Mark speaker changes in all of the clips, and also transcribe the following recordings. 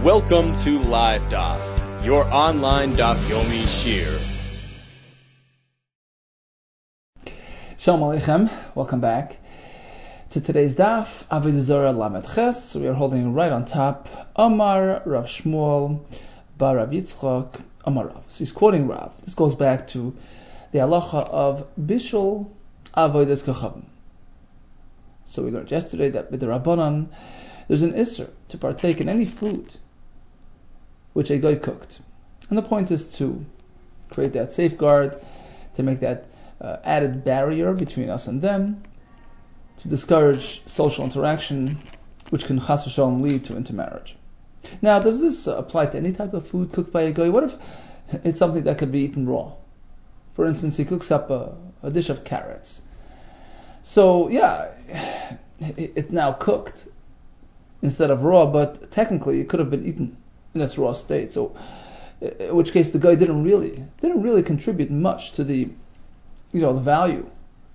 Speaker 1: Welcome to Live Daf, your online Daf Yomi Shir.
Speaker 2: Shalom Aleichem, welcome back to today's Daf, Avodah Zarah Lamed Ches. So we are holding right on top, Amar Rav Shmuel Bar Rav Yitzchak Amar Rav. So he's quoting Rav. This goes back to the halacha of Bishul Avodas Kochavim. So we learned yesterday that with the Rabbanan, there's an Isser to partake in any food which a guy cooked. And the point is to create that safeguard, to make that added barrier between us and them, to discourage social interaction, which can chas v'shalom lead to intermarriage. Now, does this apply to any type of food cooked by a guy? What if it's something that could be eaten raw? For instance, he cooks up a dish of carrots. So, yeah, it's now cooked instead of raw, but technically it could have been eaten in its raw state. So, in which case the guy didn't really contribute much to the value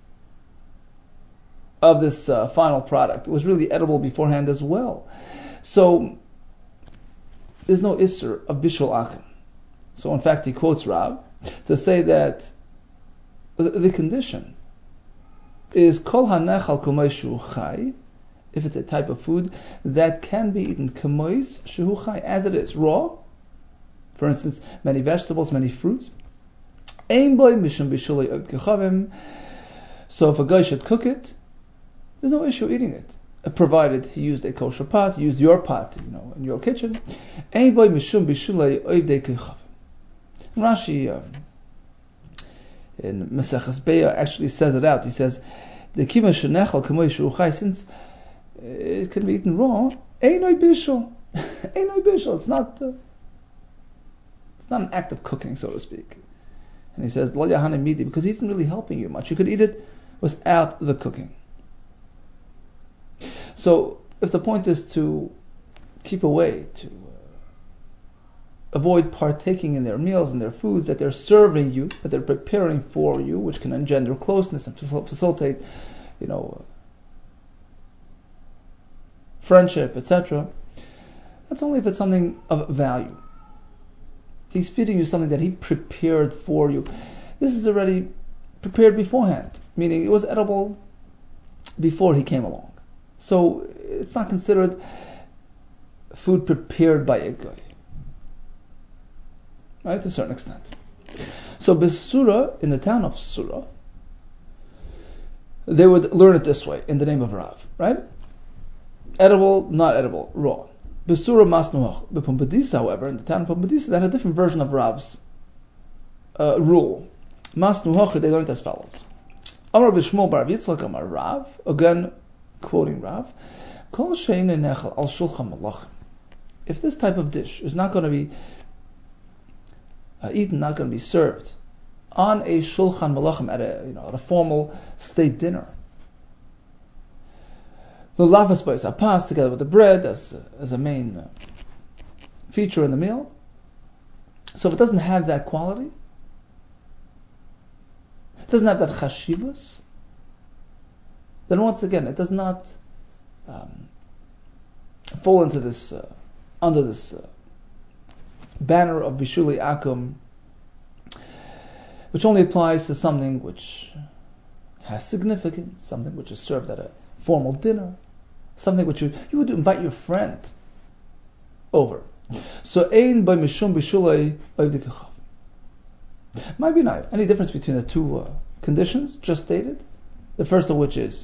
Speaker 2: of this final product. It was really edible beforehand as well. So, there's no isser of bishul akum. So, in fact, he quotes Rav to say that the condition is kol hanechal k'may shu chai, if it's a type of food that can be eaten kamois shehu chai, as it is, raw. For instance, many vegetables, many fruits. Ein boy mishum bishulei od kechavim. So if a guy should cook it, there's no issue eating it, provided he used a kosher pot, he used your pot, in your kitchen. Ein boy mishum bishulei od kechavim. Rashi in Maseches Beya actually says it out. He says, the kima shenechal kamoy shehu chai, since it can be eaten raw, einoi bishul. Einoi bishul. It's not an act of cooking, so to speak. And he says, lo yahane midi, because he isn't really helping you much. You could eat it without the cooking. So, if the point is to keep away, to avoid partaking in their meals and their foods that they're serving you, that they're preparing for you, which can engender closeness and facilitate, friendship, etc. That's only if it's something of value. He's feeding you something that he prepared for you. This is already prepared beforehand, meaning it was edible before he came along. So it's not considered food prepared by a guy, right? To a certain extent. So Besura, in the town of Surah, they would learn it this way, in the name of Rav, right? Edible, not edible, raw. Besura masnuach. Pumbedisa, however, in the town of Pumbedisa, they had a different version of Rav's rule. Masnuach, they learned as follows. Amar b'shmo bar Yitzchak Amar Rav, again quoting Rav, Kol she'ein nechal al shulchan malachim. If this type of dish is not going to be eaten, not going to be served on a shulchan malachim at a formal state dinner, the lavas bois apas together with the bread as a main feature in the meal. So if it doesn't have that quality, it doesn't have that chashivus, then once again it does not fall into this under this banner of bishuli akum, which only applies to something which has significance, something which is served at a formal dinner, something which you would invite your friend over. So ein by mishum bishulei oivdikachav. Might be not any difference between the two conditions just stated. The first of which is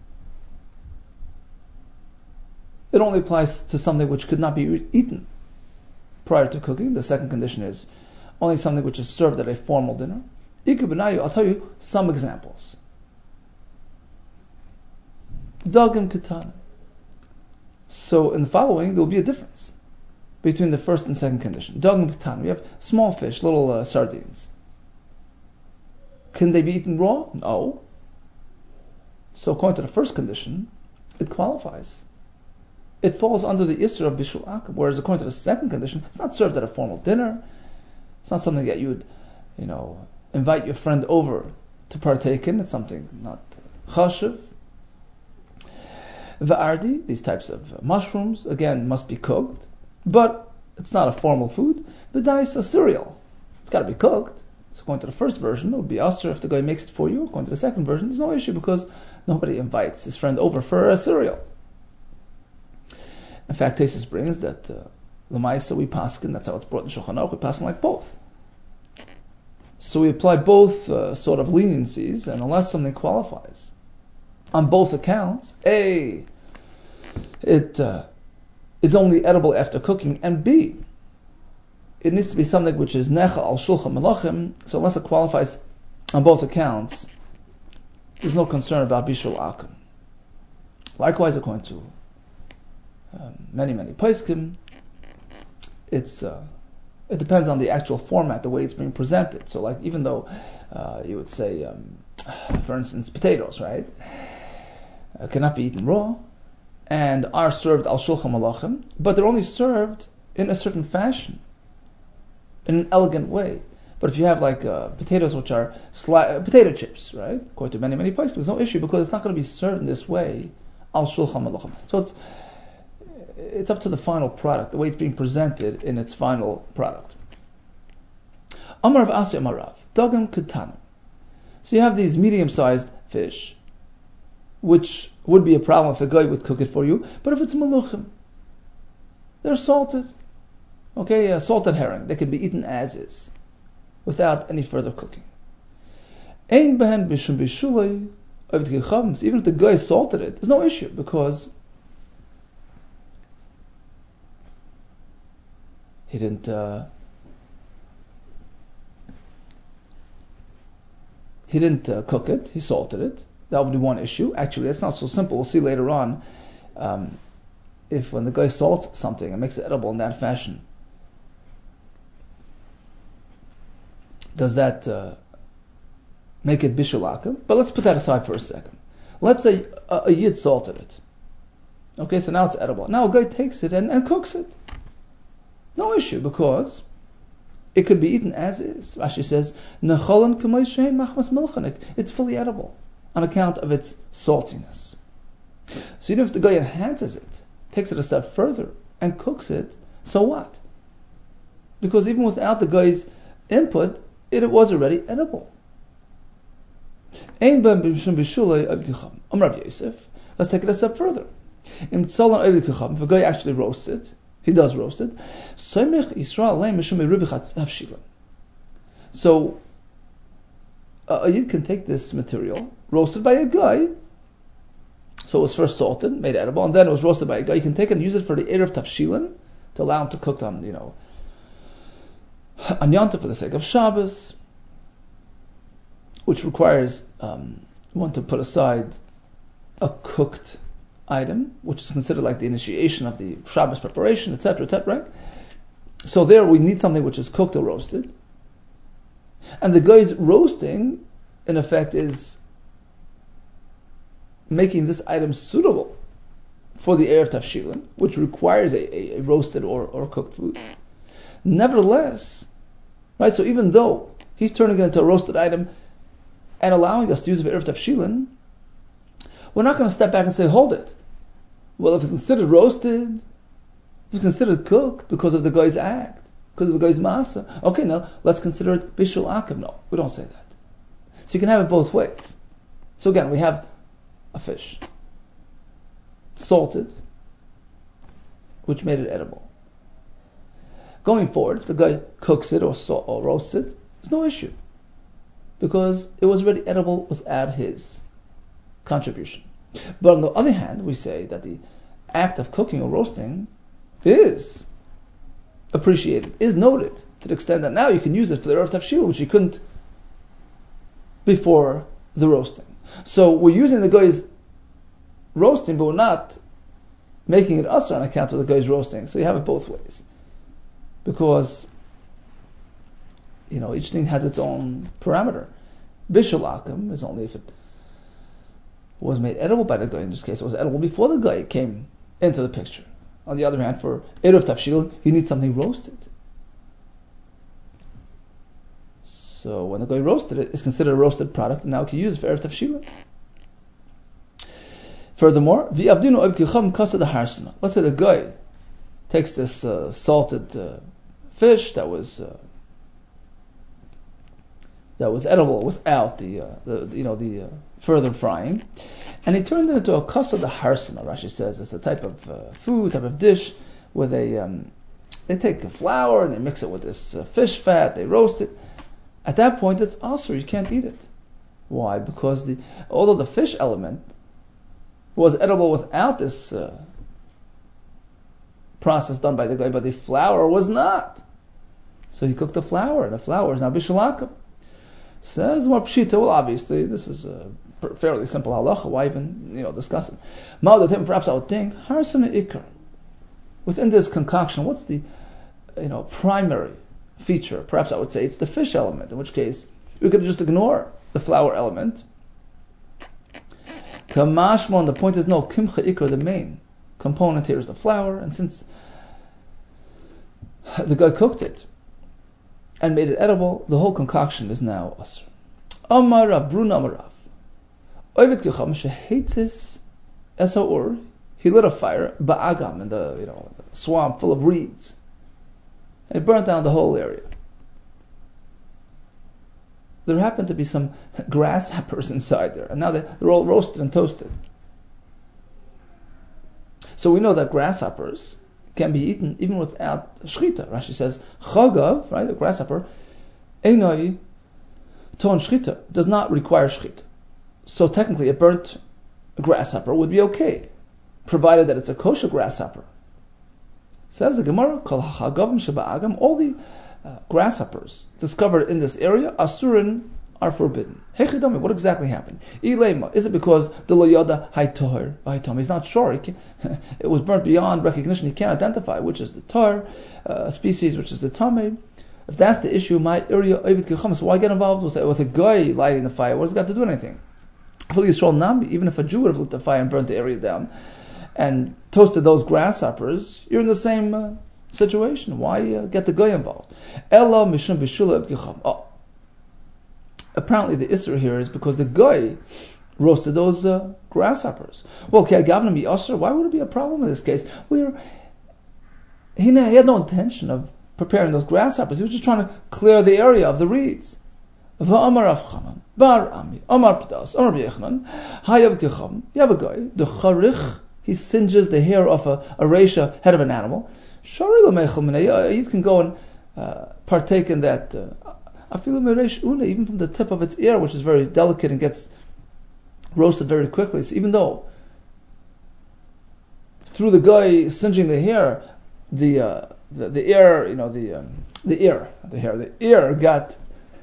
Speaker 2: it only applies to something which could not be eaten prior to cooking. The second condition is only something which is served at a formal dinner. I'll tell you some examples. Dagim katan. So in the following, there will be a difference between the first and second condition. Dagim katan. We have small fish, little sardines. Can they be eaten raw? No. So according to the first condition, it qualifies. It falls under the Isra of Bishul Akum. Whereas according to the second condition, it's not served at a formal dinner. It's not something that you would, invite your friend over to partake in. It's something not chashiv. Va'ardi, these types of mushrooms, again, must be cooked. But it's not a formal food, b'dais, a cereal. It's got to be cooked. So according to the first version, it would be usher if the guy makes it for you. According to the second version, there's no issue because nobody invites his friend over for a cereal. In fact, Tesis brings that L'maisa we paskin, that's how it's brought in Shulchan Aruch, we paskin like both. So we apply both sort of leniencies, and unless something qualifies on both accounts, A, it is only edible after cooking, and B, it needs to be something which is nechal al shulchan melachim, so unless it qualifies on both accounts, there's no concern about bishul akum. Likewise, according to many poskim, it depends on the actual format, the way it's being presented. So, like, even though you would say, for instance, potatoes, right, cannot be eaten raw, and are served al shulchan melachim, but they're only served in a certain fashion, in an elegant way. But if you have like potatoes which are potato chips, right, according to many places, there's no issue because it's not going to be served in this way al shulchan melachim. So it's up to the final product, the way it's being presented in its final product. Amar Rav Asi Amar Rav, dagim ketanim. So you have these medium-sized fish, which would be a problem if a guy would cook it for you. But if it's maluchim, they're salted. Okay, salted herring, they can be eaten as is, without any further cooking. Ein behen bishum bishulei ovid kechavim. Even if the guy salted it, there's no issue because he didn't cook it, he salted it. That would be one issue. Actually, that's not so simple. We'll see later on if when the guy salts something and makes it edible in that fashion, does that make it bishul akum? But let's put that aside for a second. Let's say a yid salted it. Okay, so now it's edible. Now a guy takes it and cooks it. No issue, because it could be eaten as is. Rashi says, "Necholan k'moy shein machmas milchanik." It's fully edible on account of its saltiness. So even if the guy enhances it, takes it a step further, and cooks it, so what? Because even without the guy's input, it was already edible. Ein ben b'shum b'shulei ovid kechavim. Amar Rav Yosef. Let's take it a step further. Im tzolan ovid kechavim. If a guy actually roasts it, he does roast it. So a yid can take this material, roasted by a guy. So it was first salted, made edible, and then it was roasted by a guy. You can take it and use it for the erev tafshilin, to allow him to cook on, on Yom Tov for the sake of Shabbos, which requires one to put aside a cooked item, which is considered like the initiation of the Shabbos preparation, etc., right? So there we need something which is cooked or roasted. And the guy's roasting, in effect, is making this item suitable for the erev tafshilin, which requires a roasted or cooked food. Nevertheless, right, so even though he's turning it into a roasted item and allowing us to use it for erev tafshilin, we're not going to step back and say, hold it. Well, if it's considered roasted, if it's considered cooked because of the guy's act, because of the guy's masa, okay, now let's consider it bishul akum. No, we don't say that. So you can have it both ways. So again, we have a fish, salted, which made it edible. Going forward, if the guy cooks it or roasts it, there's no issue, because it was already edible without his contribution. But on the other hand, we say that the act of cooking or roasting is appreciated, is noted, to the extent that now you can use it for the erev tafshilin, which you couldn't before the roasting. So we're using the guy's roasting, but we're not making it usher on account of the guy's roasting. So you have it both ways, because each thing has its own parameter. Bishul akum is only if it was made edible by the guy. In this case, it was edible before the guy came into the picture. On the other hand, for erev tafshilin, you need something roasted. So when the guy roasted it, it's considered a roasted product, and now you can use it for erev tafshilin. Furthermore, let's say the guy takes this salted fish that was edible without the further frying, and he turned it into a kasa de harsana. Rashi says it's a type of food, type of dish where they take flour and they mix it with this fish fat, they roast it. At that point, it's asur, you can't eat it. Why? Because although the fish element was edible without this process done by the guy, but the flour was not. So he cooked the flour, and the flour is now bishalakim. Says more pshita. Well, obviously, this is a fairly simple halacha. Why even discuss it? Ma'odatim, perhaps I would think harsan ikar. Within this concoction, what's the primary feature? Perhaps I would say it's the fish element. In which case, we could just ignore the flour element. Kamashmon. The point is no kimcha ikar. The main component here is the flour, and since the guy cooked it and made it edible, the whole concoction is now asr. Amar Bruna Amarav. Ovid Kicham Shehetzis Esaur. He lit a fire ba'agam in the swamp full of reeds, and it burnt down the whole area. There happened to be some grasshoppers inside there, and now they're all roasted and toasted. So we know that grasshoppers can be eaten even without shchita. Rashi says, chagav, right, a grasshopper, einoi ton shchita, does not require shchita. So technically a burnt grasshopper would be okay, provided that it's a kosher grasshopper. Says the Gemara, kol hachagavim sheba'agam, all the grasshoppers discovered in this area, asurin, are forbidden. Hechidami, what exactly happened? Ilema, is it because the loyada haytoher haytam? He's not sure. It was burnt beyond recognition. He can't identify which is the tar species, which is the tameh. If that's the issue, my area ovid kicham. So why get involved with a guy lighting the fire? What does it got to do with anything? Even if a Jew would have lit the fire and burnt the area down and toasted those grasshoppers, you're in the same situation. Why get the guy involved? Ella mishum b'shula kicham. Apparently the Isser here is because the guy roasted those grasshoppers. Well, Gavna be Isser, why would it be a problem in this case? He had no intention of preparing those grasshoppers. He was just trying to clear the area of the reeds. Va'amar Rav Chanan, Bar Ami, Amar P'das, Amar B'Yechnan, Hayav Kicham, you have a guy, the Charich, he singes the hair of a reisha, head of an animal. Shari L'meichel Minei, you can go and partake in that even from the tip of its ear, which is very delicate and gets roasted very quickly. So even though through the guy singeing the hair, the ear got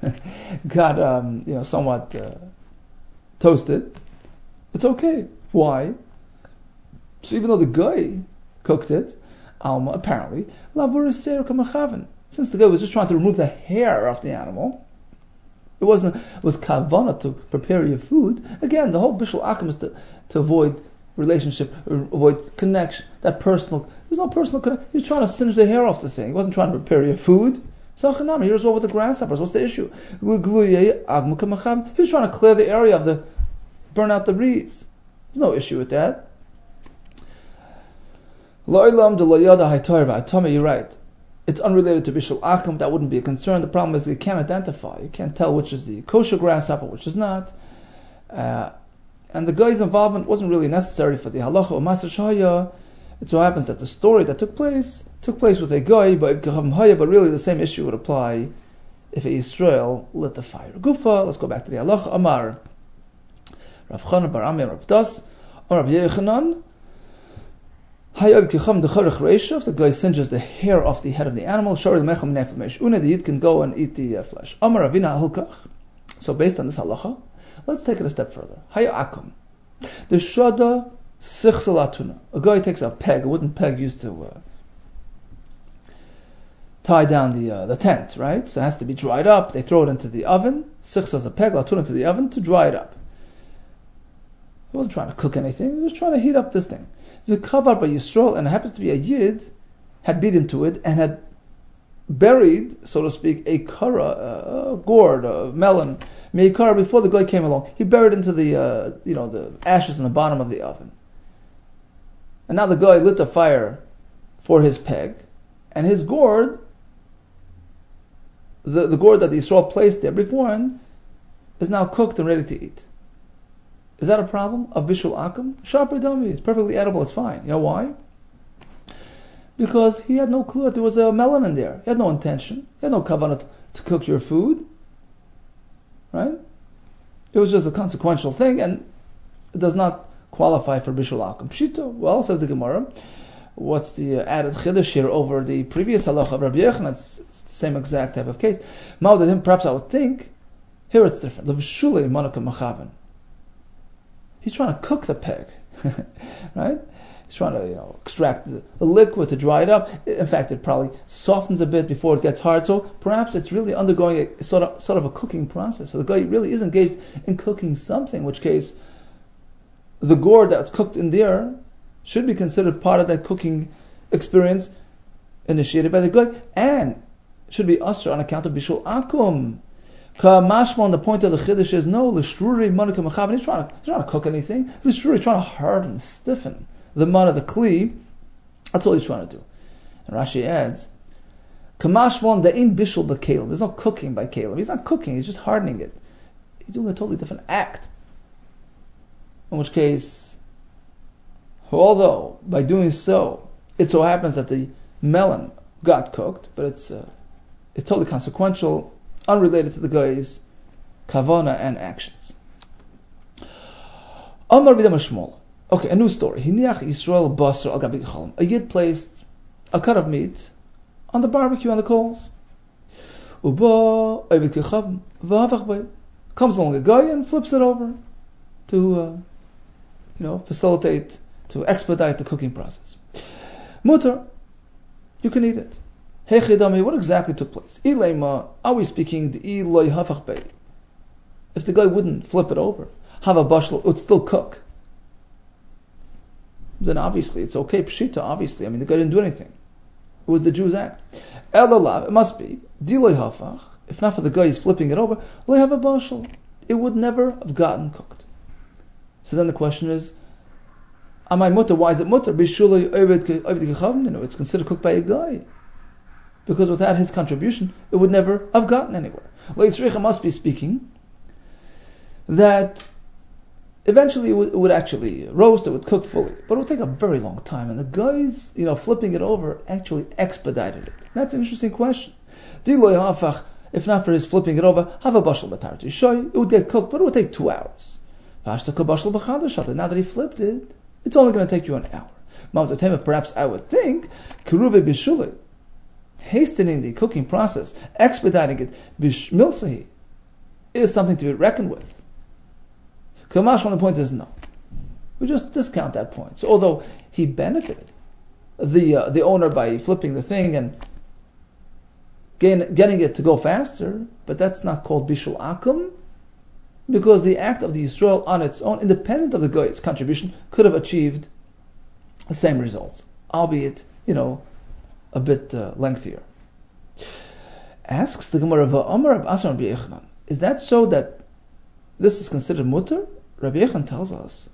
Speaker 2: somewhat toasted, it's okay. Why? So even though the guy cooked it, Alma apparently since the guy was just trying to remove the hair off the animal, it wasn't with kavana to prepare your food. Again, the whole bishul akum is to avoid relationship, avoid connection, that personal. There's no personal connection. He was trying to singe the hair off the thing. He wasn't trying to prepare your food. So here's what with the grasshoppers. What's the issue? He was trying to clear the area burn out the reeds. There's no issue with that. You're right. It's unrelated to Bishul Akum, that wouldn't be a concern. The problem is you can't identify. You can't tell which is the kosher grasshopper, which is not. And the guy's involvement wasn't really necessary for the halacha or Maser Shahaya. It so happens that the story that took place with a guy, but really the same issue would apply if a Yisrael lit the fire. Gufa, let's go back to the halacha. Amar Rav Chanan bar Ami Rav Das, or Rav Yechanan. If the guy singes the hair off the head of the animal, the yid can go and eat the flesh. So based on this halacha, let's take it a step further. The shada sichsalatuna. A guy takes a peg, a wooden peg used to tie down the tent, right? So it has to be dried up. They throw it into the oven. Sichsa is a peg, latuna into the oven to dry it up. He wasn't trying to cook anything. He was trying to heat up this thing. The kavar by Yisrael, and it happens to be a yid, had beat him to it and had buried, so to speak, a kara, a gourd, a melon, meikara before the guy came along. He buried into the ashes in the bottom of the oven. And now the guy lit the fire for his peg, and his gourd, the gourd that the Yisrael placed there beforehand, is now cooked and ready to eat. Is that a problem of bishul akum? Shapri dami, it's perfectly edible, it's fine. You know why? Because he had no clue that there was a melon in there. He had no intention. He had no kavanah to cook your food. Right? It was just a consequential thing, and it does not qualify for bishul akum. Pshita, well, says the Gemara, what's the added chiddush here over the previous halacha of Rabbi Yochanan? It's the same exact type of case. Ma'odadim, perhaps I would think, here it's different. L'v'shulei manaka machavan. He's trying to cook the peg, right? He's trying to, extract the liquid to dry it up. In fact, it probably softens a bit before it gets hard. So perhaps it's really undergoing a sort of a cooking process. So the guy really is engaged in cooking something. In which case, the gourd that's cooked in there should be considered part of that cooking experience initiated by the guy, and should be usher on account of bishul akum. Mashma, the point of the chiddush is no, l'shruri manaka mechavan. He's trying to cook anything. L'shruri is trying to harden, stiffen the mana, the kli. That's all he's trying to do. And Rashi adds, Kamashmon da'in bishul b'kelim. There's no cooking by kelim. He's not cooking. He's just hardening it. He's doing a totally different act. In which case, although by doing so, it so happens that the melon got cooked, but it's totally consequential, unrelated to the guy's kavana and actions. Amar b'dam Shmuel. Okay, a new story. Hiniach Yisrael basar al gabi gechalim. A yid placed a cut of meat on the barbecue on the coals. Uba ovid kechavim v'havach bay. Comes along a guy and flips it over to facilitate, to expedite the cooking process. Mutter, you can eat it. Hechidami, what exactly took place? Ilema, are we speaking the ilay havach bay? If the guy wouldn't flip it over, have a bashal, it would still cook. Then obviously it's okay. Pshita, obviously. I mean, the guy didn't do anything. It was the Jew's act. Elalav, it must be. Dilay hafach, if not for the guy he's flipping it over, lay have a bashal. It would never have gotten cooked. So then the question is, am I mutter? Why is it mutter? Bishulay ovid kechavim. It's considered cooked by a guy. Because without his contribution, it would never have gotten anywhere. Leitzricha must be speaking that eventually it would actually roast, it would cook fully. But it would take a very long time. And the guys, flipping it over actually expedited it. That's an interesting question. If not for his flipping it over, have a bashal batar to show you, it would get cooked, but it would take 2 hours. Now that he flipped it, it's only going to take you an hour. Perhaps I would think, kiruve bishulei, hastening the cooking process, expediting it, bishmilsahi, is something to be reckoned with. Kamash, the point is no. We just discount that point. So although he benefited the owner by flipping the thing and getting it to go faster, but that's not called bishul akum, because the act of the Yisrael on its own, independent of the goy's contribution, could have achieved the same results, albeit, a bit lengthier. Asks the Gemara, is that so that this is considered mutter? Rabbi Yechon tells us,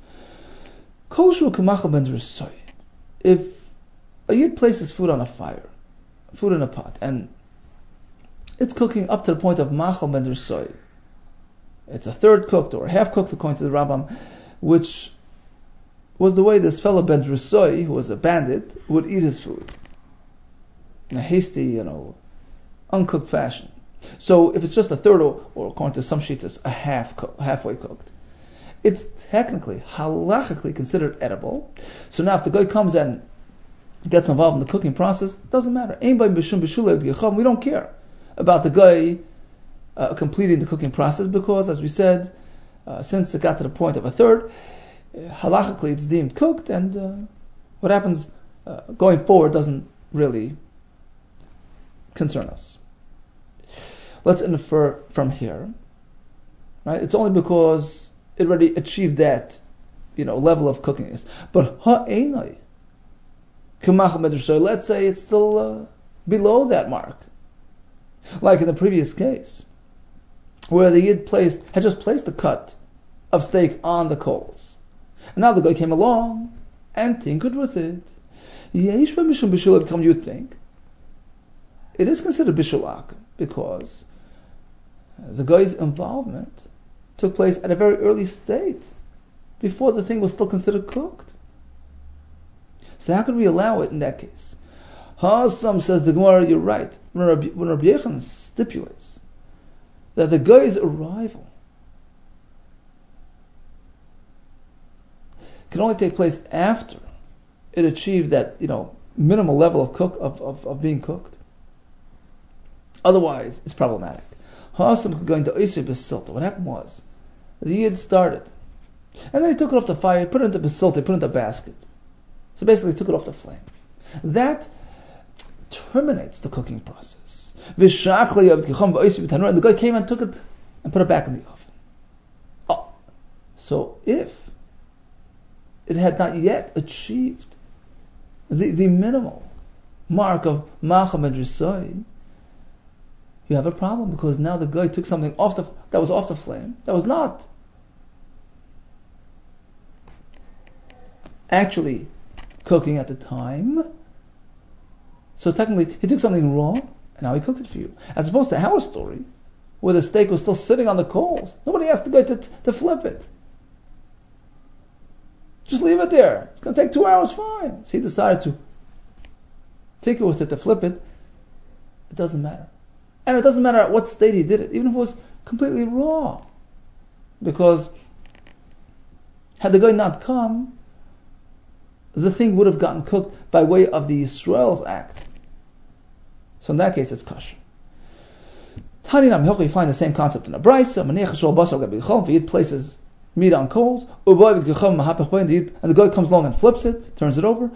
Speaker 2: if a yid places food on a fire, food in a pot, and it's cooking up to the point of machal ben dersoy, it's a third cooked or half cooked according to the Rambam, which was the way this fellow ben dersoy, who was a bandit, would eat his food in a hasty, uncooked fashion. So if it's just a third, or according to some shittas, a halfway cooked, it's technically, halachically considered edible. So now if the guy comes and gets involved in the cooking process, it doesn't matter. We don't care about the guy completing the cooking process, because, as we said, since it got to the point of a third, halachically it's deemed cooked, and what happens going forward doesn't really concern us. Let's infer from here, right? It's only because it already achieved that, level of cookiness. But ha'enai, let's say it's still below that mark, like in the previous case, where the yid had just placed a cut of steak on the coals, and now the guy came along and tinkered with it. Yesh b'mishum bishul akum, you think. It is considered bishul akum because the guy's involvement took place at a very early state, before the thing was still considered cooked. So how could we allow it in that case? Hasam, says the Gemara, you're right. When Rabbi Yochanan stipulates that the guy's arrival can only take place after it achieved that, minimal level of being cooked. Otherwise, it's problematic. Hasam going to Isri Basilta. What happened was, the Yid started, and then he took it off the fire, he put it into Basilta, he put it into a basket. So basically he took it off the flame. That terminates the cooking process. And the guy came and took it and put it back in the oven. Oh, so if it had not yet achieved the minimal mark of Macham and Risoy, you have a problem, because now the guy took something that was off the flame, that was not actually cooking at the time. So technically, he took something raw, and now he cooked it for you. As opposed to our story, where the steak was still sitting on the coals. Nobody asked the guy to flip it. Just leave it there. It's going to take 2 hours, fine. So he decided to take it with it, to flip it. It doesn't matter. And it doesn't matter at what state he did it, even if it was completely raw. Because had the guy not come, the thing would have gotten cooked by way of the Yisrael's act. So in that case, it's kosher. You find the same concept in a brisa. If he places meat on coals, and the guy comes along and flips it, turns it over,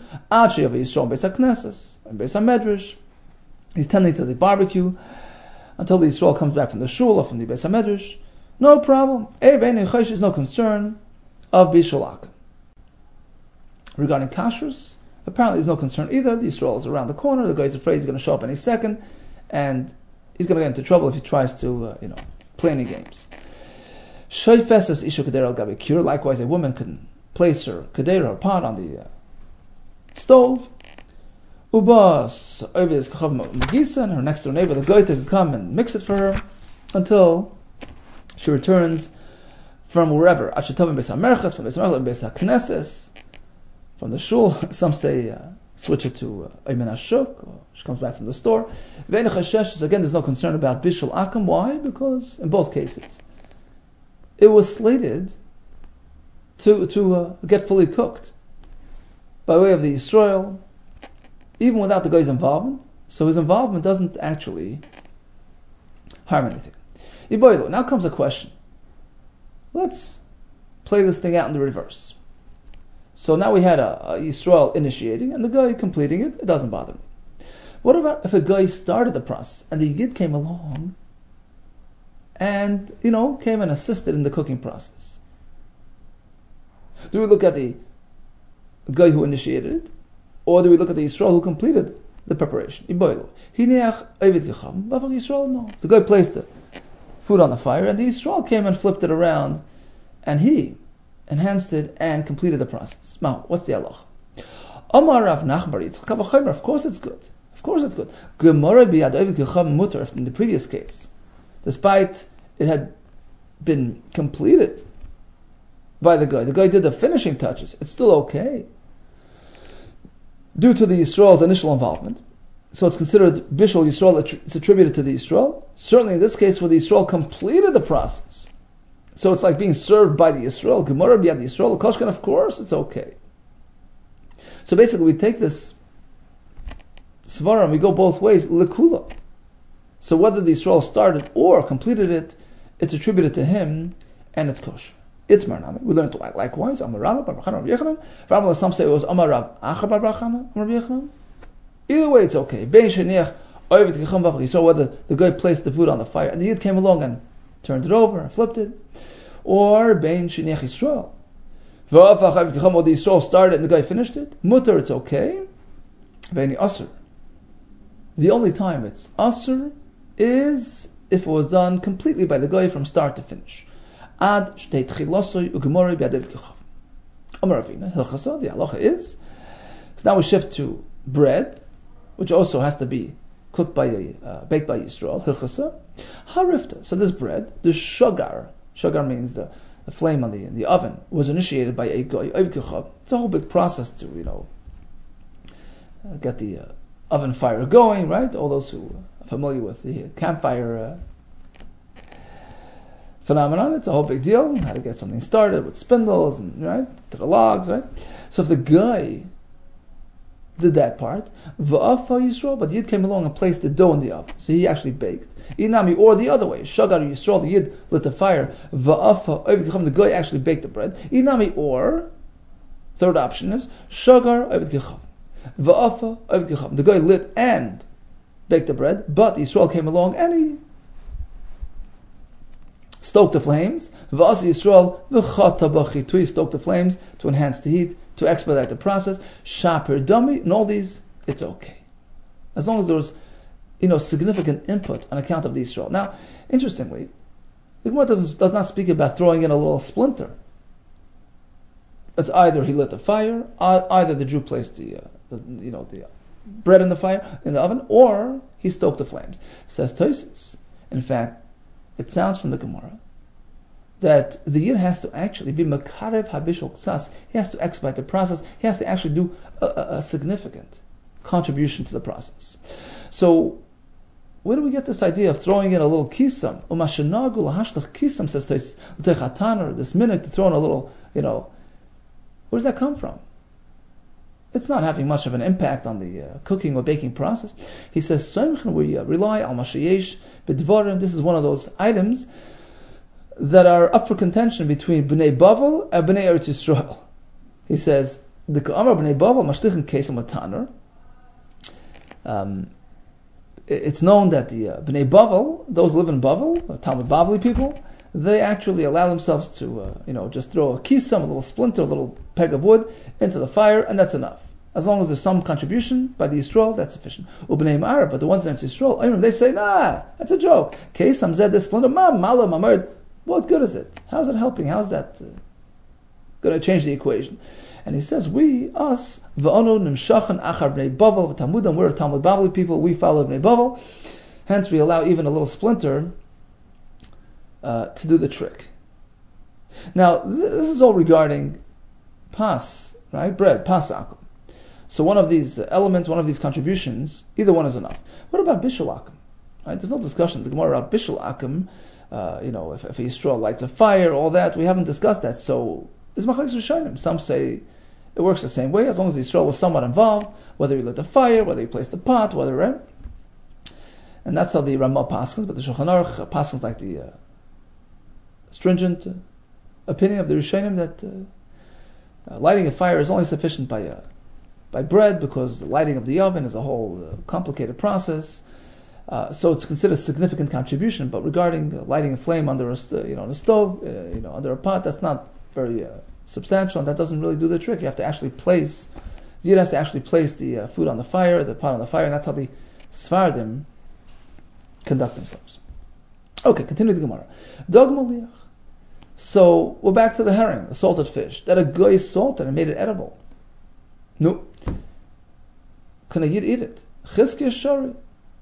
Speaker 2: he's tending to the barbecue until the Yisrael comes back from the shul or from the Beis HaMedrash. No problem. There's no concern of bishul akum. Regarding kashrus, apparently there's no concern either. The Yisrael is around the corner. The guy's afraid he's going to show up any second, and he's going to get into trouble if he tries to, play any games. Shoifesas isha kedera al gabe kir. Likewise, a woman can place her kedera, or pot, on the stove. Ubas oivis kachav magisa, and her next door neighbor, the goy, can come and mix it for her until she returns from wherever. Achetavim beis hamerchas, from beis hamerchas, beis hakneses, from the shul. Some say switch it to Ayman Ashuk, or she comes back from the store. Again, there's no concern about bishul akum. Why? Because in both cases, it was slated to get fully cooked by way of the Yisrael, even without the guy's involvement. So his involvement doesn't actually harm anything. Now comes a question. Let's play this thing out in the reverse. So now we had a Yisrael initiating, and the guy completing it. It doesn't bother me. What about if a guy started the process, and the Yid came along and, came and assisted in the cooking process? Do we look at the guy who initiated it, or do we look at the Yisrael who completed the preparation? The guy placed the food on the fire, and the Yisrael came and flipped it around, and he enhanced it and completed the process. Now, what's the halacha? Amar Rav Nachbar Yitzchak, of course it's good. Of course it's good. Gemara biyad ovid gecham mutar. In the previous case, despite it had been completed by the guy did the finishing touches, it's still okay, due to the Yisrael's initial involvement. So it's considered Bishul Yisrael, it's attributed to the Yisrael. Certainly in this case, where the Yisrael completed the process, so it's like being served by the Yisrael. Gemara b'yad Yisrael koshkan, of course, it's okay. So basically, we take this svara and we go both ways, lekula. So whether the Yisrael started or completed it, it's attributed to him, and it's kosher. It's marnami. We learned likewise. Amar Rav bar Brachana Rav Yechanan. Some say it was Amar Rav Acha bar Brachana Rav Yechanan. Either way, it's okay. So whether the guy placed the food on the fire and the Yid came along and turned it over and flipped it, or Bein Sheniach Yisrael. The Yisrael started and the guy finished it. Mutter, it's okay. Bein Asr. The only time it's Asr is if it was done completely by the guy from start to finish. Ad shtei tchilasoi ugemori b'yadev kechav. Amar Ravina, Hilchasa, the halacha is, So now we shift to bread, which also has to be cooked by baked by Yisrael. Hilchasa harifta. So this bread, the sugar means the flame on the oven, was initiated by a goy. It's a whole big process to get the oven fire going, right? All those who are familiar with the campfire phenomenon, it's a whole big deal. How to get something started with spindles and right to the logs, right? So if the guy did that part, va'afa Yisrael, but the Yid came along and placed the dough in the oven, so he actually baked. Inami, or the other way, Shagar Yisrael, the Yid lit the fire, va'afa, the guy actually baked the bread. Inami, or third option is Shagar va'afa, the guy lit and baked the bread, but Yisrael came along and he stoked the flames. V'asa Yisrael v'chatabachi, to stoke the flames to enhance the heat, to expedite the process. Shaper dummy, and all these, it's okay, as long as there was, significant input on account of the Yisrael. Now, interestingly, the Gemara does not speak about throwing in a little splinter. It's either he lit the fire, either the Jew placed the bread in the fire in the oven, or he stoked the flames. Says Tosfos. In fact, it sounds from the Gemara that the Yid has to actually be makarev habishul ksas. He has to expedite the process. He has to actually do a significant contribution to the process. So, where do we get this idea of throwing in a little kisam? Umashenagu lahashtach kisam, says Tosfos, l'teichatan, this minute to throw in a little, where does that come from? It's not having much of an impact on the cooking or baking process. He says, we rely al mashayesh b'dvarim. This is one of those items that are up for contention between Bnei Bavel and Bnei Eretz Yisrael. He says, the Ka'amar Bnei Bavel mashtichin kesem l'taner. It's known that the Bnei Bavel, those who live in Bavel, Talmud Bavli people, they actually allow themselves to, just throw a kisam, a little splinter, a little peg of wood into the fire, and that's enough. As long as there's some contribution by the Yisrael, that's sufficient. Ubnei Ma'ar, but the ones in Yisrael, they say, nah, that's a joke. Kisam zed this splinter, malam amard. What good is it? How is it helping? How is that going to change the equation? And he says, us, v'onu nimshachan achar bnei Bavel v'talmudam, we're Talmud Bavli people, we follow bnei Bavel, hence we allow even a little splinter to do the trick. Now, this is all regarding pas, right? Bread, pas akum. So one of these elements, one of these contributions, either one is enough. What about bishul akum? Right? There's no discussion in the Gemara about bishul akum. If a Yisrael lights a fire, all that, we haven't discussed that. So, it's machlokes rishonim. Some say it works the same way, as long as the Yisrael was somewhat involved, whether he lit the fire, whether he placed the pot, whether, right? And that's how the Ramah paskins, but the Shulchan Aruch paskins like the stringent opinion of the Rishonim that lighting a fire is only sufficient by bread, because the lighting of the oven is a whole complicated process. So it's considered a significant contribution. But regarding lighting a flame under a stove, under a pot, that's not very substantial, and that doesn't really do the trick. You have to actually place the food on the fire, the pot on the fire, and that's how the Sfardim conduct themselves. Okay, continue the Gemara. Dog maliach. So we're back to the herring, the salted fish, that a guy salted and made it edible. No. Can a Yid eat it? Chizkiya shari.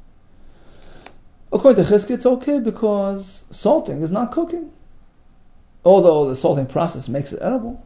Speaker 2: According to Chizkiya, it's okay because salting is not cooking. Although the salting process makes it edible.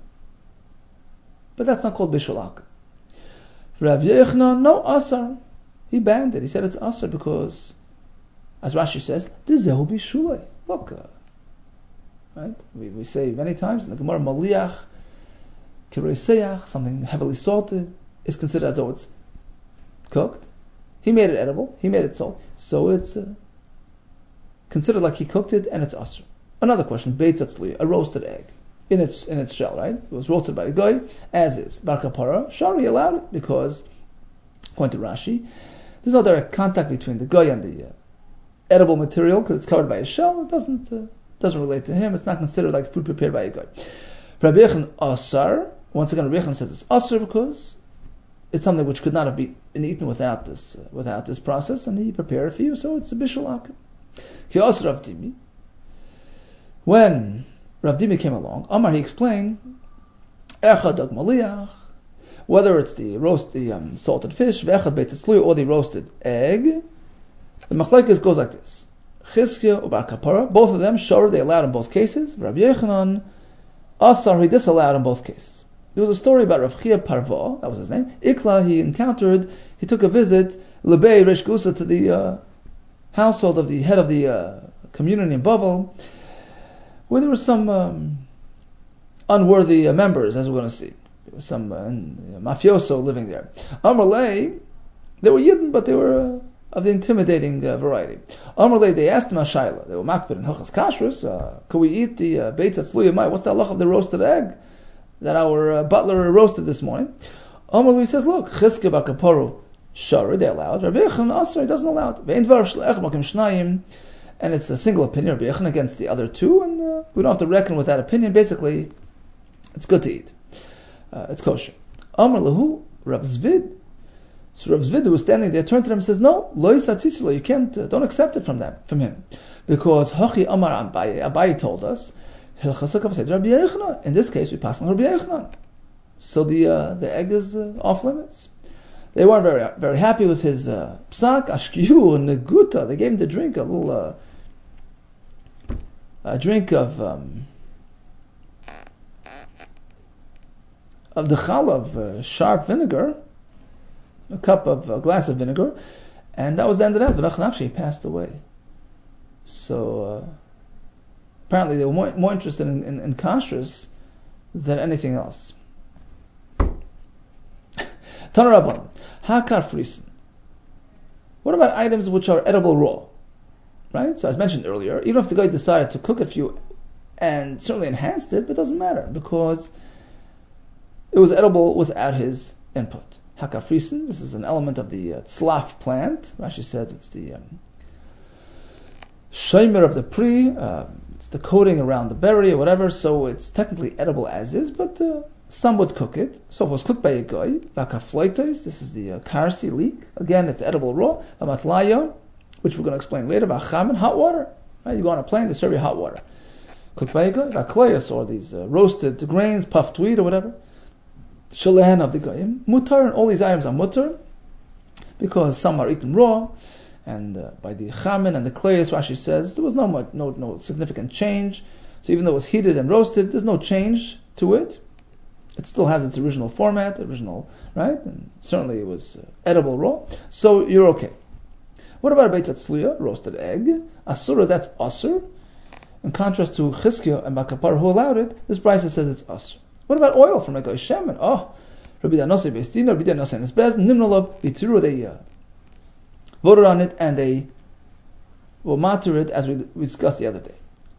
Speaker 2: But that's not called bishul akum. Rav Yechna, no asar. He banned it. He said it's asar because, as Rashi says, dizehu bishulay. Look, right? We say many times in the Gemara, maliach, kireiseach, something heavily salted, is considered as though it's cooked. He made it edible. He made it salt. So it's considered like he cooked it, and it's asr. Another question: beitzat, a roasted egg in its shell, right? It was roasted by the guy as is. Bar kapara, shari allowed it because, according to Rashi, there's no direct contact between the guy and the edible material because it's covered by a shell. It doesn't relate to him. It's not considered like food prepared by a guy. Rabbi Yechon asar. Once again, Rabbi Yechon says it's asr because it's something which could not have been eaten without this process, and he prepared it for you, so it's a bishul akum. Ki asr Rav Dimi. When Rav Dimi came along, Amar, he explained, Echad dag maliach. whether it's the salted fish, ve'echad beit tzluya, or the roasted egg, the machlekes goes like this. Chizkiya u'Bar Kapara, both of them, Shor, they allowed in both cases. Rabbi Yochanan, Asar, he disallowed in both cases. There was a story about Rav Chia Parva, that was his name. Ikla, he took a visit, Lebei Reish Gusa, to the household of the head of the community in Bavel, where there were some unworthy members, as we're going to see. There was some mafioso living there. Amarlei, they were Yidden, but they were of the intimidating variety. Amarlei, they asked him Ashayla, they were makbid in Hilchas Kashrus, could we eat the Beit Tzluya Mai? What's the halach of the roasted egg that our butler roasted this morning? Amarlei says, look, Chizkiya bar Kaparu, Shari, they allowed. Rabbi Yochanan Asar, he doesn't allow it. And it's a single opinion, Rabbi Yochanan against the other two, and we don't have to reckon with that opinion. Basically, it's good to eat. It's kosher. Amar lahu Rav Zvid. So Rav Zvid, who was standing there, turned to him and says, no, lo yisatzitzulo, you can't, don't accept it from him. Because Hachi Amar Abaye told us, Hilchasakav said Rabbi Yochanan. In this case, we pass on Rabbi Yochanan. So the egg is off limits. They weren't very very happy with his psak, ashkiyu, and neguta. They gave him to drink a little drink of the chalav, sharp vinegar, a glass of vinegar, and that was the end of that. V'nach nafshi, he passed away. So apparently they were more interested in kashrus than anything else. Tanarabban, hakar frisen. What about items which are edible raw? Right? So as mentioned earlier, even if the guy decided to cook it for you and certainly enhanced it, but it doesn't matter because it was edible without his input. Hakar frisen, this is an element of the tzlaf plant. Rashi says it's the shaymer of the pri, it's the coating around the berry or whatever, so it's technically edible as is, but some would cook it. So if it was cooked by a guy, vakafloites, this is the karsi leek. Again, it's edible raw. Vamatlaya, which we're going to explain later. Vachamin, hot water. Right? You go on a plane, they serve you hot water. Cooked by a guy. Vaklayas, or these roasted grains, puffed wheat or whatever. Shalahan of the goyim. Mutar, and all these items are mutar because some are eaten raw. And by the chamin and the klayas, Rashi says there was no significant change. So even though it was heated and roasted, there's no change to it. It still has its original format, right? And certainly it was edible raw. So you're okay. What about a Beit Tzluya, roasted egg? Asura, that's asur. In contrast to Chizkiya and Bar Kapara, who allowed it, this Brisa says it's asur. What about oil from a goy shemen? Oh, Rabbi Danosei Beistina, Rabbi Danosei Nesbez, Nimnolav, Bitiru, they voted on it and they will matter it as we discussed the other day.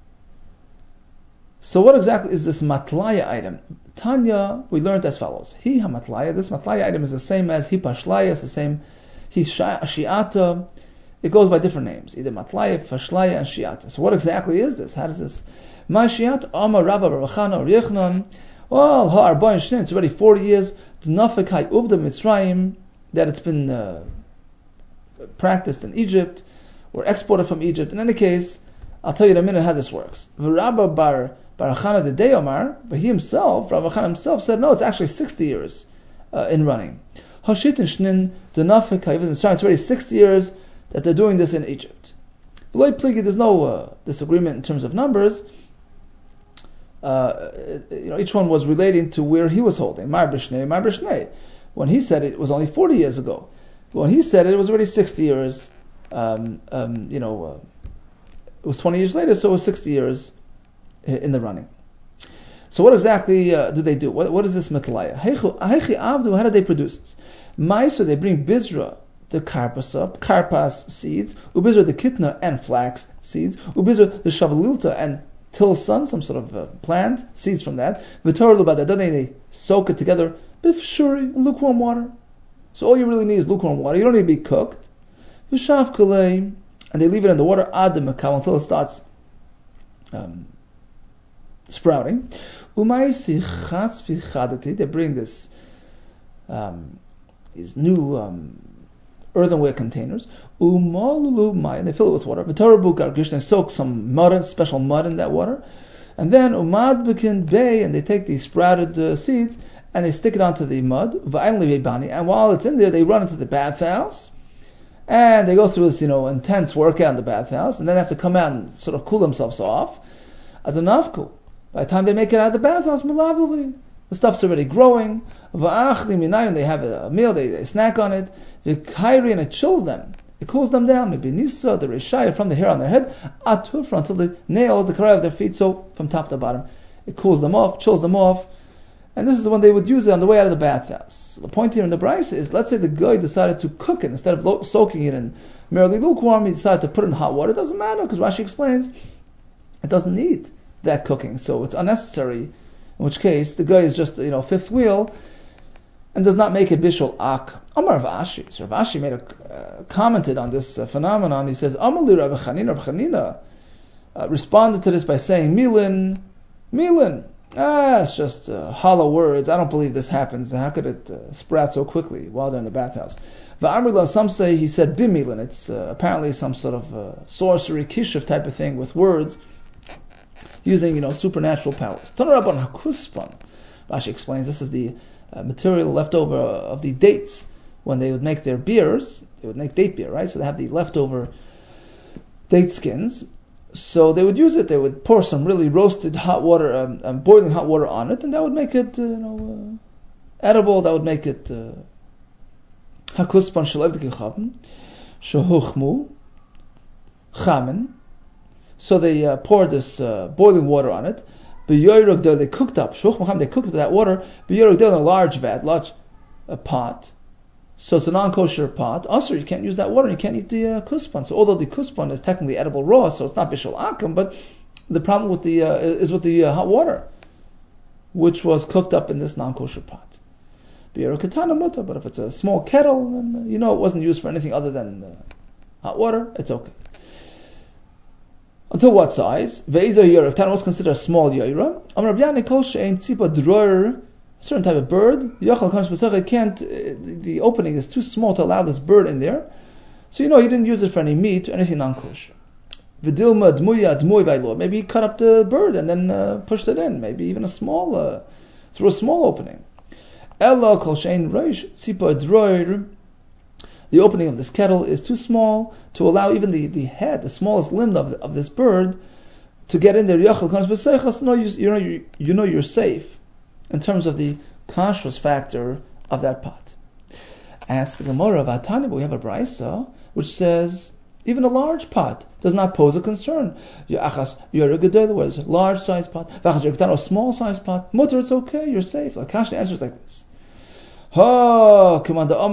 Speaker 2: So what exactly is this matlaya item? Tanya, we learned as follows. Hi ha-matlaya, this matlaya item is the same as hi pashlaya, it's the same hi shi'ata. It goes by different names, either matlaya, pashlaya, and shi'ata. So what exactly is this? How does this? Ma shi'ata, Amar Rabba Ravachana or Yechnon. Well, ha'arbayin shnin, it's already 40 years. D'nafek hai uvda Mitzrayim, that it's been practiced in Egypt, or exported from Egypt. In any case, I'll tell you in a minute how this works. Rabba bar Barachana the Deyomar, but he himself, Rav Achana himself, said no, it's actually 60 years in running. Hashit and Shnin, the Nafik Hayiv Mitzrayim, it's already 60 years that they're doing this in Egypt. There's no disagreement in terms of numbers. Each one was relating to where he was holding. Mar B'Shnei. When he said it was only 40 years ago. When he said it was already 60 years. It was 20 years later, so it was 60 years in the running. So what exactly do they do? What is this metalaya? How do they produce this? So they bring bizra, the karpas seeds, ubizra the kitna and flax seeds, ubizra the shavalilta and tilson, some sort of plant, seeds from that. Then they soak it together, bifshuri, in lukewarm water. So all you really need is lukewarm water. You don't need to be cooked. V'shav kalei, and they leave it in the water ad mekal until it starts sprouting. Umaysi chatz v'chadati, they bring this these new earthenware containers. Umalulu may, and they fill it with water. V'tarabu gargish, they soak some mud, special mud in that water, and then umad bekin bay, and they take these sprouted seeds and they stick it onto the mud, and while it's in there, they run into the bathhouse, and they go through this, intense workout in the bathhouse, and then they have to come out and sort of cool themselves off. Adanavku. By the time they make it out of the bathhouse, the stuff's already growing. They have a meal, they snack on it. And it chills them. It cools them down. The reshaya from the hair on their head, atufra until the nails, the karai of their feet, so from top to bottom. It cools them off, chills them off. And this is when they would use it on the way out of the bathhouse. So the point here in the Brisa is, let's say the guy decided to cook it instead of soaking it in merely lukewarm. He decided to put it in hot water. It doesn't matter, because Rashi explains it doesn't need that cooking, so it's unnecessary. In which case, the guy is just fifth wheel and does not make it bishul ak. Amar Rav Ashi. So Rav Ashi commented on this phenomenon. He says, Amali Rav Chanina responded to this by saying, Milin. It's just hollow words. I don't believe this happens. How could it sprout so quickly while they're in the bathhouse? Va'amrila, some say he said bimilin. It's apparently some sort of sorcery, kishuv type of thing with words, using supernatural powers. Tanarabban hakuspan. Rashi explains this is the material left over of the dates when they would make their beers. They would make date beer, right? So they have the leftover date skins. So they would use it. They would pour some really roasted hot water, boiling hot water on it, and that would make it, edible. That would make it hakuspan shalevdikichavn shehuchmu chamen. So they poured this boiling water on it. They cooked up. They cooked up that water. In a large vat, large pot. So it's a non-kosher pot. Also, you can't use that water. You can't eat the kuspan. So although the kuspan is technically edible raw, so it's not bishul akum, but the problem with the is with the hot water, which was cooked up in this non-kosher pot. Katana muta, but if it's a small kettle, then it wasn't used for anything other than hot water. It's okay. Until what size? Ve'ezer yorah. Tana was considered a small yorah. Amar Rabbi Yanai kol she'ein tzipa dror. A certain type of bird, the opening is too small to allow this bird in there. So he didn't use it for any meat or anything non-kosher. Maybe he cut up the bird and then pushed it in. Maybe even through a small opening. The opening of this kettle is too small to allow even the head, the smallest limb of this bird, to get in there. You're safe in terms of the kashrus factor of that pot. Ask the Gemara, Vatani, but we have a Brisa which says even a large pot does not pose a concern. You're a good what is it? Large size pot. A small size pot. Mutter, it's okay, you're safe. Like Kash answers like this. The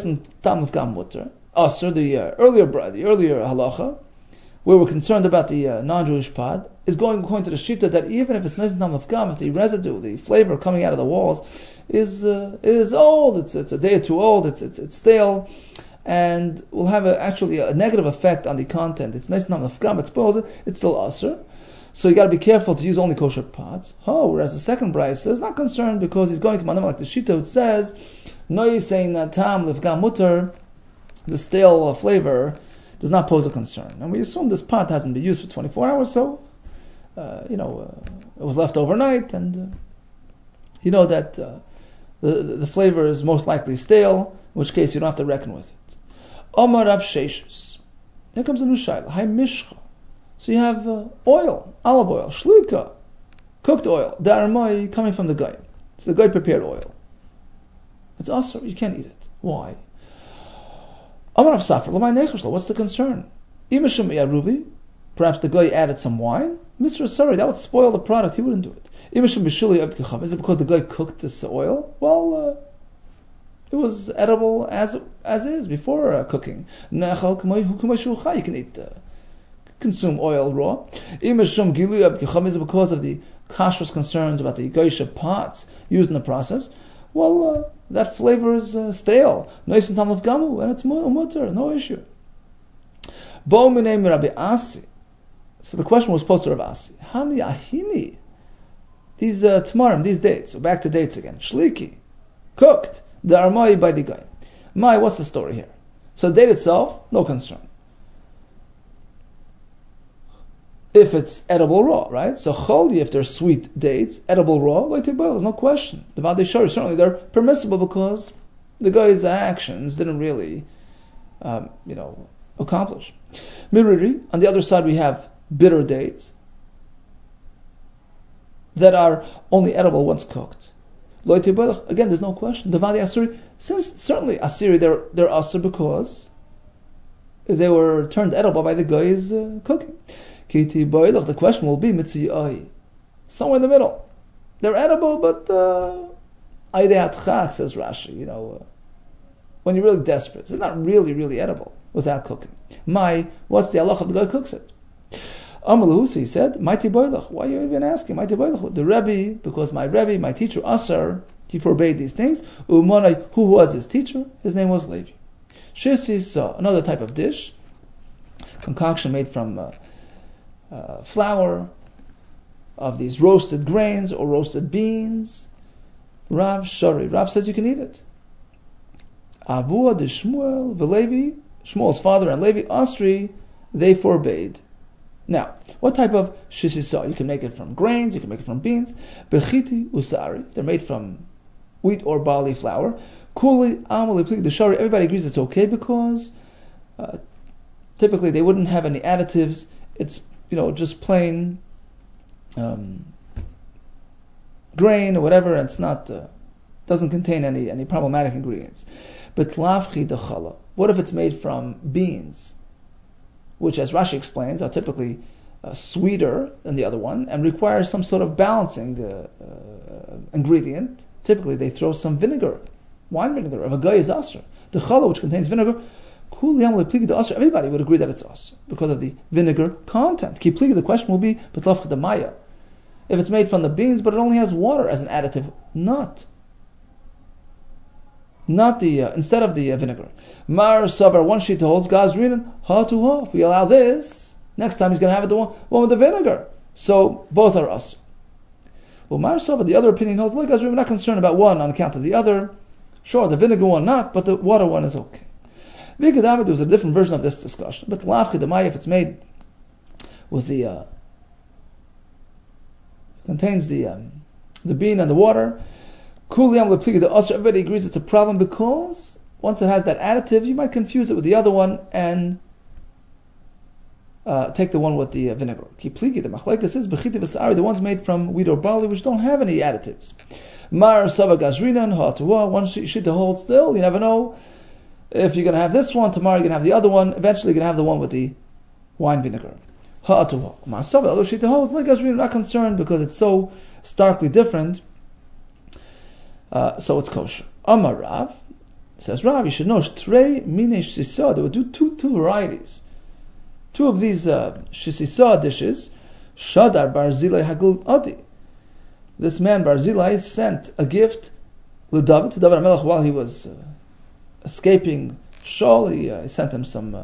Speaker 2: earlier halacha, where we're concerned about the non-Jewish pot, is going according to the shita that even if it's nice and of gam, if the residue, the flavor coming out of the walls is old, it's a day or two old, it's stale, and will have actually a negative effect on the content. It's nice and of gam, it spoils it, it's still aser. So you got to be careful to use only kosher pots. Whereas the second brayso is not concerned because he's going to manam like the shita. It says, no, saying that tam lifgam mutter, the stale flavor does not pose a concern. And we assume this pot hasn't been used for 24 hours, so it was left overnight, and that the flavor is most likely stale, in which case you don't have to reckon with it. Omar Rav Sheshes. Here comes a new shayla. Hay mishcha. So you have oil, olive oil, shlika, cooked oil, darmai coming from the guy. So the guy prepared oil. It's also, you can't eat it. Why? Amar Rav Safra, what's the concern? Imashum yarubi, perhaps the guy added some wine. Mr. Sorry, that would spoil the product. He wouldn't do it. Imashum bishuli abdikachav. Is it because the guy cooked this oil? Well, it was edible as is before cooking. You can eat. Consume oil raw. Imashum gilu abdikachav. Is it because of the kashrus concerns about the geisha pots used in the process? Well, that flavor is stale. Nice and of gamu, and it's mutter, no issue. Bo minei Rabbi Asi. So the question was posed to Rabbi Asi. Hani ahini. These tamarim, these dates. So back to dates again. Shliki, cooked. The armai by the guy. Mai, what's the story here? So the date itself, no concern. if it's edible raw, right? So choli, if they're sweet dates, edible raw, there's no question. The Vadei Shari, certainly they're permissible because the guy's actions didn't really, accomplish. Miriri, on the other side we have bitter dates that are only edible once cooked. Again, there's no question. The Vadei Asuri, since certainly Asiri, they're Asur because they were turned edible by the guy's cooking. The question will be mitziyai, somewhere in the middle. They're edible, but says Rashi. When you're really desperate, it's not really edible without cooking. What's the halach of the guy who cooks it? Amalusi, he said, Mighty Boilach. Why are you even asking? Mighty Boilach. The Rebbe, because my Rebbe, my teacher Asar, he forbade these things. Umonai, who was his teacher? His name was Levi. Shisi, another type of dish, concoction made from flour, of these roasted grains or roasted beans. Rav Shari. Rav says you can eat it. Avua de Shmuel v'Levi, Shmuel's father and Levi, Astri, they forbade. Now, what type of shisisa? You can make it from grains, you can make it from beans. Bechiti usari, they're made from wheat or barley flour. Kuli amali pli the shari. Everybody agrees it's okay because typically they wouldn't have any additives. It's just plain grain or whatever, and it's not doesn't contain any problematic ingredients. But lavchi de challah. What if it's made from beans, which, as Rashi explains, are typically sweeter than the other one and require some sort of balancing ingredient? Typically, they throw some vinegar, wine vinegar, of a guy is asr. The challah, which contains vinegar, everybody would agree that it's asr because of the vinegar content. The question will be, but the maya. If it's made from the beans, but it only has water as an additive, not the instead of the vinegar. Mar Savar, one sheet holds Gazrinan, ha to ha. If we allow this, next time he's going to have it the one with the vinegar. So both are us. Well, Mar Savar, the other opinion holds, look, we're not concerned about one on account of the other. Sure, the vinegar one not, but the water one is okay. Vigadavid was a different version of this discussion. But Lavchi the Maya, if it's made with the contains the bean and the water, everybody agrees it's a problem because once it has that additive, you might confuse it with the other one and take the one with the vinegar. The machlekes says the ones made from wheat or barley which don't have any additives. Mar sava gazrinan ha'tuah. One shita holds still. You never know if you're going to have this one tomorrow. You're going to have the other one. Eventually, you're going to have the one with the wine vinegar. Ha'tuah. Mar sava. The other shita holds like gazrinan. Not concerned because it's so starkly different. So it's kosher. Amar Rav says, Rav, you should know Trei Mine Shisah. They would do two varieties. Two of these Shisah dishes. Shadar Barzilai Hagul Adi. This man Barzilai sent a gift to David HaMelech while he was escaping Shaul. He sent him some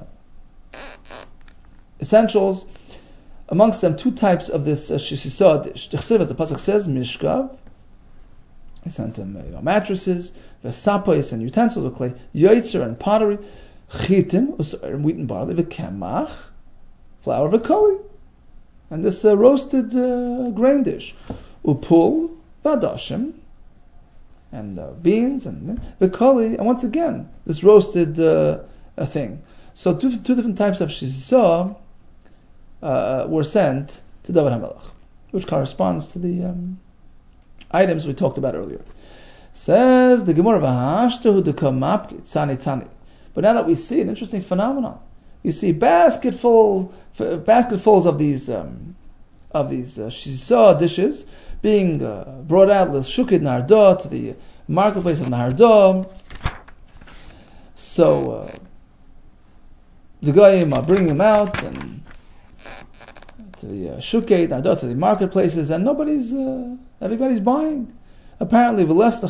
Speaker 2: essentials. Amongst them, two types of this Shisah dish. The pasuk says, Mishkav. He sent him mattresses, vesapos and utensils of clay, yoitzer and pottery, chitim, and wheat and barley, v'kemach, flour, v'koli, and this roasted grain dish, upul, v'adashim, and beans, and v'koli, and once again, this roasted thing. So two different types of shisah were sent to David HaMelech, which corresponds to the items we talked about earlier. Says the Gemara, tzani. But now that we see an interesting phenomenon, you see basketfuls of these shisah dishes being brought out l'shukid Nardo to the marketplace of Nardo. So the goyim are bringing them out and to the shukid Nardo, to the marketplaces, and everybody's buying. Apparently, apparently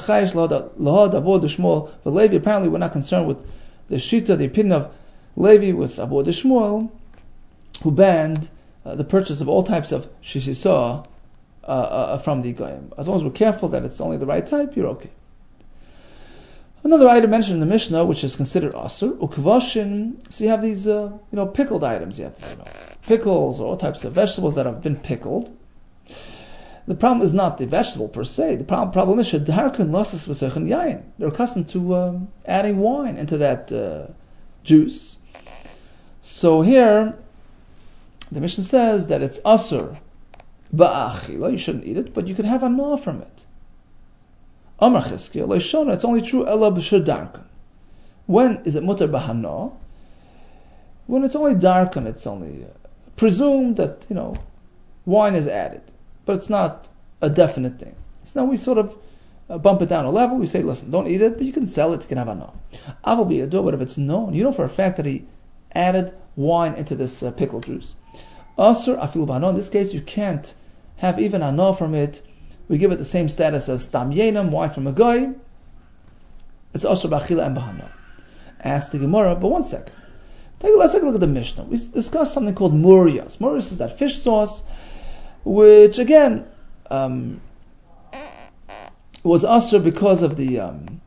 Speaker 2: we're not concerned with the shita, the opinion of Levi with Abu Shmuel, who banned the purchase of all types of shishisah from the goyim. As long as we're careful that it's only the right type, you're okay. Another item mentioned in the Mishnah, which is considered asur, ukvashin. So you have these, pickled items. You have pickles or all types of vegetables that have been pickled. The problem is not the vegetable per se. The problem is shedarkan lasas v'seichen yain. They're accustomed to adding wine into that juice. So here, the Mishnah says that it's asur ba'achila. You shouldn't eat it, but you could have anah from it. Amar Chizkiya leishona. It's only true ela b'shedarkan. When is it mutar b'hana? When it's only darkan, it's only presumed that wine is added. But it's not a definite thing. So now we sort of bump it down a level. We say, listen, don't eat it, but you can sell it, you can have anah. Aval biyado, but if it's known, you know for a fact that he added wine into this pickle juice. Asur afilu b'hana, in this case, you can't have even anah from it. We give it the same status as stam yenam, wine from a guy. It's asur b'achila and b'hana. Ask the Gemara, but one second. Let's take a look at the Mishnah. We discussed something called murias. Murias is that fish sauce, which again was asur because of the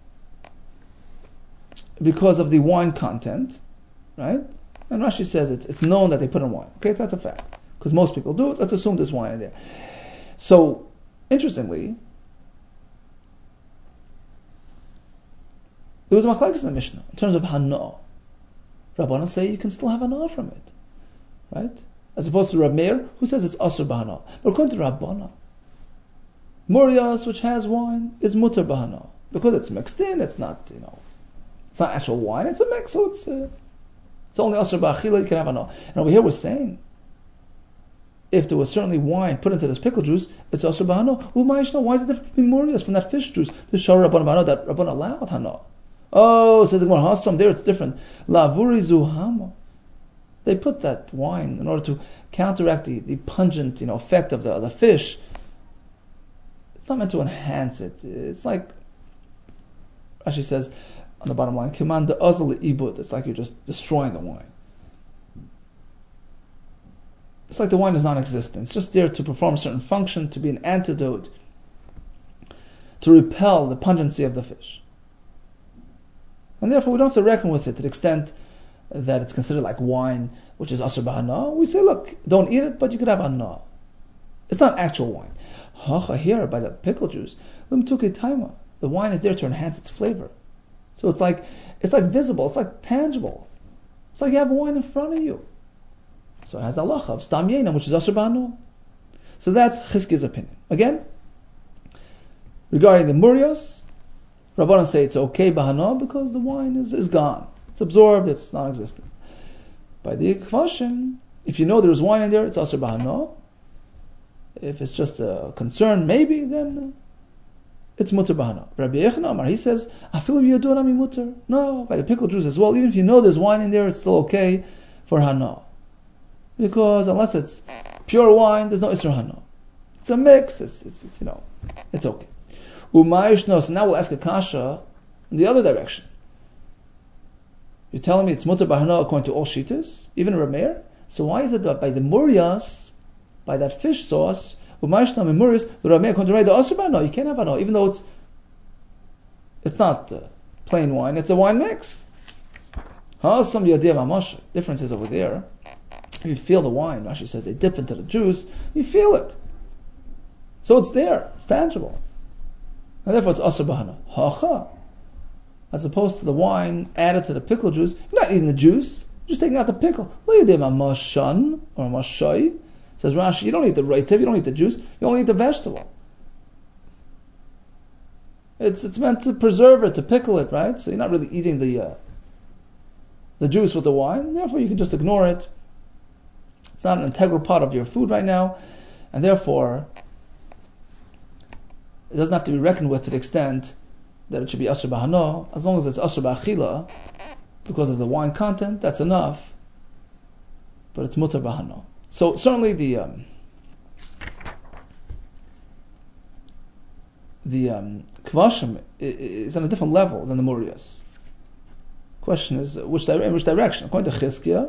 Speaker 2: wine content, right? And Rashi says it's known that they put in wine. Okay, so that's a fact because most people do it. Let's assume there's wine in there. So interestingly, there was a machlekes in the Mishnah in terms of hana. Rabbanan say you can still have hana from it, right? As opposed to Rab Meir, who says it's asur b'hana. But according to Rabbanan, murias, which has wine, is mutar b'hana. Because it's mixed in, it's not, it's not actual wine, it's a mix, so it's only asur b'achila, you can have hana. And over here we're saying, if there was certainly wine put into this pickle juice, it's asur b'hana. Why is it different between murias from that fish juice? To show Rabbanan b'hana that Rabbanan allowed hana. Oh, says the Gemara, Hasam, there it's different. Lavuri zuhama. They put that wine in order to counteract the pungent, effect of the fish. It's not meant to enhance it. It's like Rashi says on the bottom line, Kiman de azal ibud. It's like you're just destroying the wine. It's like the wine is non-existent. It's just there to perform a certain function, to be an antidote, to repel the pungency of the fish. And therefore we don't have to reckon with it to the extent that it's considered like wine, which is asur b'hana. We say, look, don't eat it, but you could have anah. It's not actual wine. Hacha here by the pickle juice, the wine is there to enhance its flavor. So it's like visible, it's like tangible. It's like you have wine in front of you. So it has the halacha of stam yenam, which is asur b'hana. So that's Chizkiya's opinion. Again, regarding the murios, Rabbanan say it's okay b'hana because the wine is gone. It's absorbed, it's non-existent. By the kvashim, if you know there's wine in there, it's asur b'hana. If it's just a concern, maybe, then it's mutar b'hana. Rabbi Yechon Amar, he says, afilu b'yado nami mutar. No, by the pickle juice as well, even if you know there's wine in there, it's still okay for hana. Because unless it's pure wine, there's no isra hana. It's a mix, it's okay. Umayishno, so now we'll ask a kasha in the other direction. You're telling me it's mutar b'hana according to all shitas, even Reb Meir? So why is it that by the murias, by that fish sauce, umayishno and murias, the Reb Meir according to Reb Meir, the asur b'hana, you can't have hana, even though it's not plain wine, it's a wine mix. Some yadir mamash. Difference is over there. If you feel the wine, Rashi says they dip into the juice, you feel it. So it's there, it's tangible. And therefore it's asur b'hana. Hacha. As opposed to the wine added to the pickle juice, you're not eating the juice, you're just taking out the pickle. Lo yadim mashan or mashai. Says Rashi, you don't eat the reitiv, you don't eat the juice, you only eat the vegetable. It's meant to preserve it, to pickle it, right? So you're not really eating the juice with the wine, therefore you can just ignore it. It's not an integral part of your food right now, and therefore it doesn't have to be reckoned with to the extent that it should be asur b'hana. As long as it's asur b'achila, because of the wine content, that's enough. But it's mutar b'hana. So certainly the kvashim is on a different level than the murias. Question is in which direction? According to Chizkiya,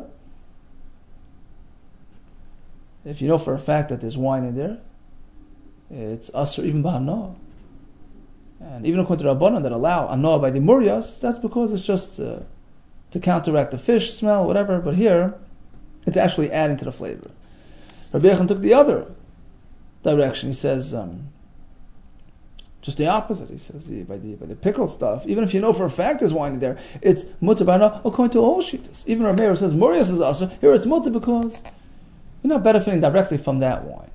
Speaker 2: if you know for a fact that there's wine in there, it's asur even b'hana. And even according to Rabbanan that allow anoah by the murias, that's because it's just to counteract the fish smell, whatever. But here, it's actually adding to the flavor. Rabbi Yechon took the other direction. He says just the opposite. He says by the pickled stuff, even if you know for a fact there's wine in there, it's mutter b'ana according to all shittas. Even Rabbi Meir says murias is also here. It's mutter because you're not benefiting directly from that wine.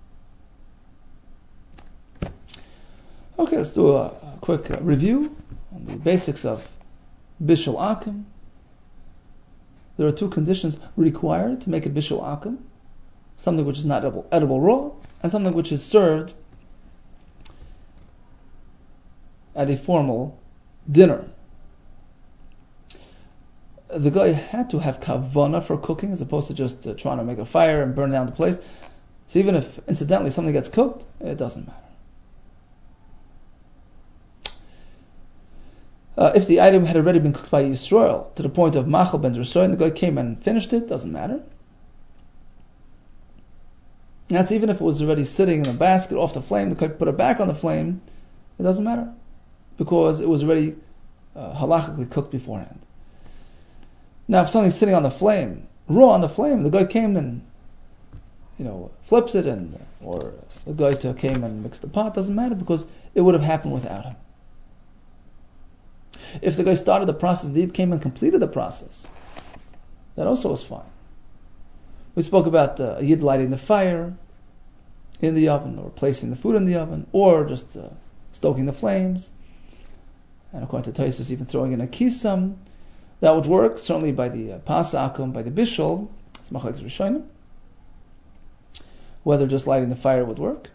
Speaker 2: Okay, let's do a quick review on the basics of bishul akum. There are two conditions required to make a bishul akum: something which is not edible raw, and something which is served at a formal dinner. The guy had to have kavana for cooking, as opposed to just trying to make a fire and burn down the place. So even if incidentally something gets cooked, it doesn't matter. If the item had already been cooked by Yisrael to the point of machal ben Yisrael, and the guy came and finished it, doesn't matter. That's even if it was already sitting in a basket off the flame, the guy put it back on the flame, it doesn't matter, because it was already halachically cooked beforehand. Now, if something's sitting on the flame, raw on the flame, the guy came and flips it, or the guy came and mixed the pot, doesn't matter, because it would have happened without him. If the guy started the process, the Yid came and completed the process, that also was fine. We spoke about a Yid lighting the fire in the oven, or placing the food in the oven, or just stoking the flames. And according to Tosfos, even throwing in a kisam, that would work. Certainly by the pasakum, by the bishul, it's machlekes rishonim, whether just lighting the fire would work.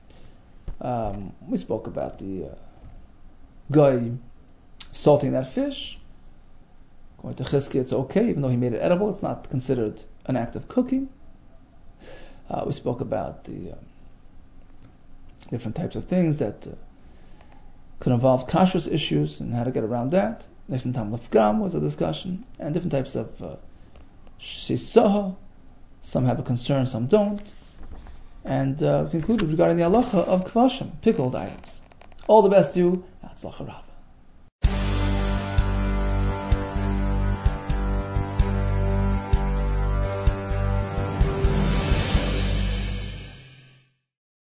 Speaker 2: We spoke about the guy salting that fish. According to Chizkiah, it's okay, even though he made it edible, it's not considered an act of cooking. We spoke about the different types of things that could involve kashrus issues and how to get around that. Next time lefgam was a discussion, and different types of shisaha. Some have a concern, some don't. And we concluded regarding the halacha of kvashim, pickled items. All the best to you. Hatzlacha Rav.